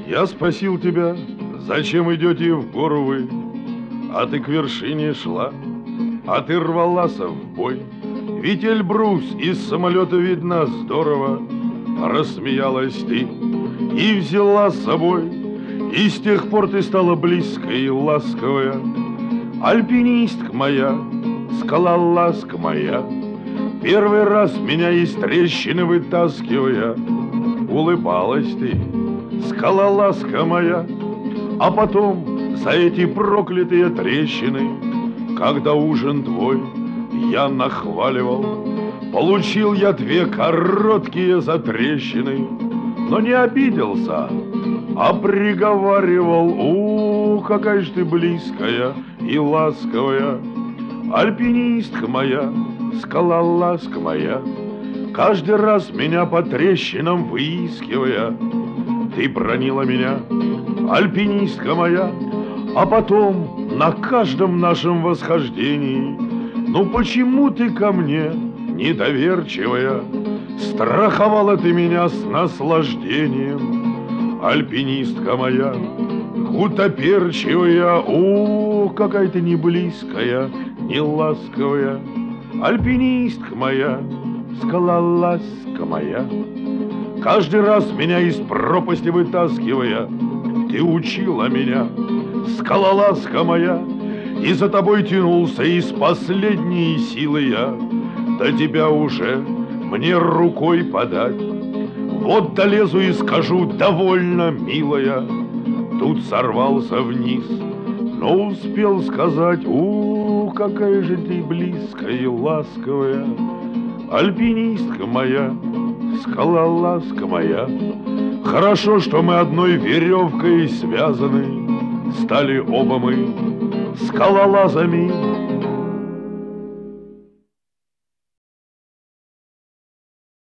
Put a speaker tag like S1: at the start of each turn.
S1: Я спросил тебя, зачем идете в гору вы, а ты к вершине шла, а ты рвалась в бой. Ведь Эльбрус из самолета видно здорово. Рассмеялась ты и взяла с собой, и с тех пор ты стала близкая и ласковая. Альпинистка моя, скалолазка моя, первый раз меня из трещины вытаскивая. Улыбалась ты, скалолазка моя, а потом за эти проклятые трещины, когда ужин твой я нахваливал, получил я 2 короткие затрещины, но не обиделся, а приговаривал: «У, какая ж ты близкая и ласковая, альпинистка моя, скалолазка моя». Каждый раз меня по трещинам выискивая, ты бронила меня, альпинистка моя, а потом на каждом нашем восхождении: «Ну почему ты ко мне недоверчивая?» Страховала ты меня с наслаждением, альпинистка моя, гутоперчивая. О, какая ты не близкая, не ласковая, альпинистка моя, скалолазка моя. Каждый раз меня из пропасти вытаскивая, ты учила меня, скалолазка моя, и за тобой тянулся из последней силы я. До тебя уже мне рукой подать. Вот долезу и скажу: довольно, милая. Тут сорвался вниз, но успел сказать: у, какая же ты близкая и ласковая, альпинистка моя, скалолазка моя. Хорошо, что мы одной веревкой связаны, стали оба мы скалолазами